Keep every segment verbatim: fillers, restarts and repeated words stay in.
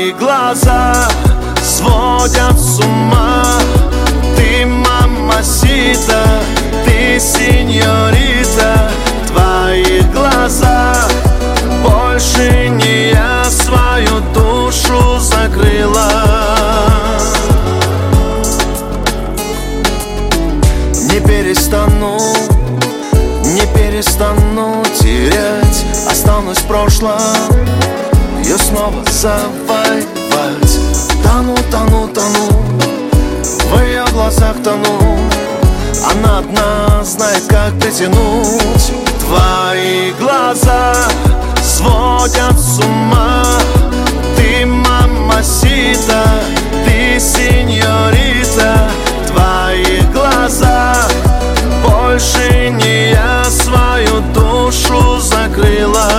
Твои глаза сводят с ума. Ты мамасита, ты сеньорита. Твои глаза, больше не я свою душу закрыла. Не перестану, не перестану терять. Останусь в прошлом, ее снова завоевать. Тону, тону, тону, в ее глазах тону. Она одна знает, как притянуть. Твои глаза сводят с ума. Ты мамасита, ты сеньорита. Твои глаза, больше не я свою душу закрыла.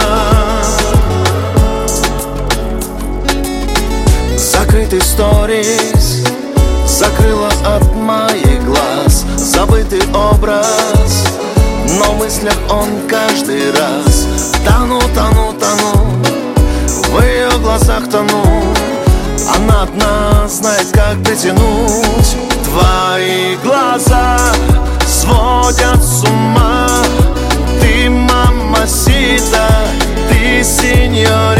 Закрытый сторис закрыла от моих глаз. Забытый образ, но в мыслях он каждый раз. Тону, тону, тону, в ее глазах тону. Она одна знает, как притянуть. Твои глаза сводят с ума. Ты мамасита, ты сеньор.